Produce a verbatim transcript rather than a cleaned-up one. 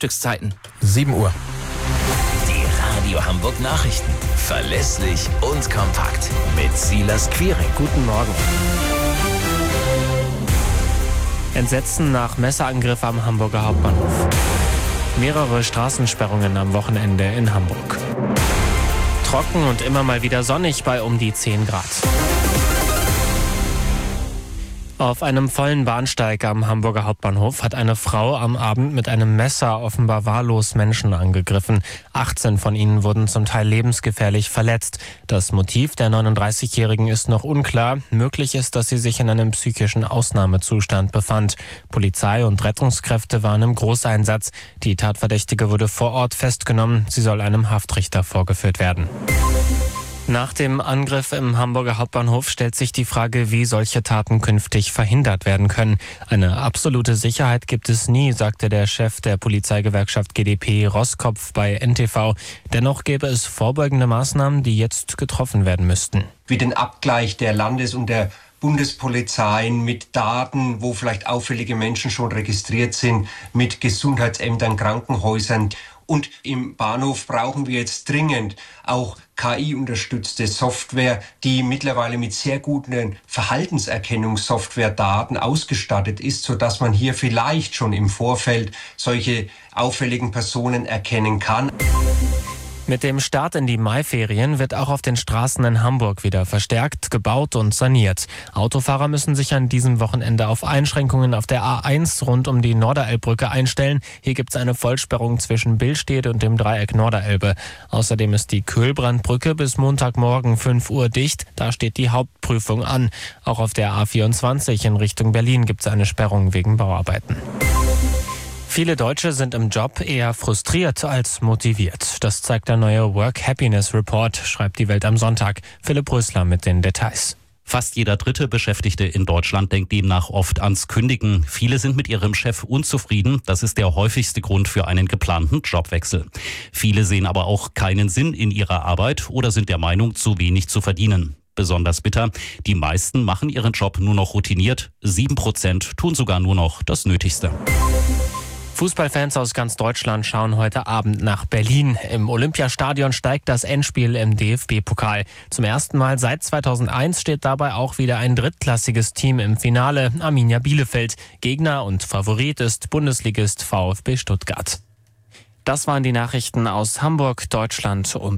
Frühstückszeiten. sieben Uhr. Die Radio Hamburg Nachrichten. Verlässlich und kompakt. Mit Silas Quiring. Guten Morgen. Entsetzen nach Messerangriff am Hamburger Hauptbahnhof. Mehrere Straßensperrungen am Wochenende in Hamburg. Trocken und immer mal wieder sonnig bei um die zehn Grad. Auf einem vollen Bahnsteig am Hamburger Hauptbahnhof hat eine Frau am Abend mit einem Messer offenbar wahllos Menschen angegriffen. achtzehn von ihnen wurden zum Teil lebensgefährlich verletzt. Das Motiv der neununddreißigjährigen ist noch unklar. Möglich ist, dass sie sich in einem psychischen Ausnahmezustand befand. Polizei und Rettungskräfte waren im Großeinsatz. Die Tatverdächtige wurde vor Ort festgenommen. Sie soll einem Haftrichter vorgeführt werden. Nach dem Angriff im Hamburger Hauptbahnhof stellt sich die Frage, wie solche Taten künftig verhindert werden können. Eine absolute Sicherheit gibt es nie, sagte der Chef der Polizeigewerkschaft G d P Roskopf bei N T V. Dennoch gäbe es vorbeugende Maßnahmen, die jetzt getroffen werden müssten. Wie den Abgleich der Landes- und der Bundespolizeien mit Daten, wo vielleicht auffällige Menschen schon registriert sind, mit Gesundheitsämtern, Krankenhäusern. Und im Bahnhof brauchen wir jetzt dringend auch K I-unterstützte Software, die mittlerweile mit sehr guten Verhaltenserkennungssoftware-Daten ausgestattet ist, sodass man hier vielleicht schon im Vorfeld solche auffälligen Personen erkennen kann. Mit dem Start in die Maiferien wird auch auf den Straßen in Hamburg wieder verstärkt, gebaut und saniert. Autofahrer müssen sich an diesem Wochenende auf Einschränkungen auf der A eins rund um die Norderelbbrücke einstellen. Hier gibt es eine Vollsperrung zwischen Billstedt und dem Dreieck Norderelbe. Außerdem ist die Köhlbrandbrücke bis Montagmorgen fünf Uhr dicht. Da steht die Hauptprüfung an. Auch auf der A vierundzwanzig in Richtung Berlin gibt es eine Sperrung wegen Bauarbeiten. Viele Deutsche sind im Job eher frustriert als motiviert. Das zeigt der neue Work Happiness Report, schreibt die Welt am Sonntag. Philipp Rösler mit den Details. Fast jeder dritte Beschäftigte in Deutschland denkt demnach oft ans Kündigen. Viele sind mit ihrem Chef unzufrieden. Das ist der häufigste Grund für einen geplanten Jobwechsel. Viele sehen aber auch keinen Sinn in ihrer Arbeit oder sind der Meinung, zu wenig zu verdienen. Besonders bitter, die meisten machen ihren Job nur noch routiniert. Sieben Prozent tun sogar nur noch das Nötigste. Fußballfans aus ganz Deutschland schauen heute Abend nach Berlin. Im Olympiastadion steigt das Endspiel im D F B-Pokal. Zum ersten Mal seit zweitausendeins steht dabei auch wieder ein drittklassiges Team im Finale, Arminia Bielefeld. Gegner und Favorit ist Bundesligist VfB Stuttgart. Das waren die Nachrichten aus Hamburg, Deutschland und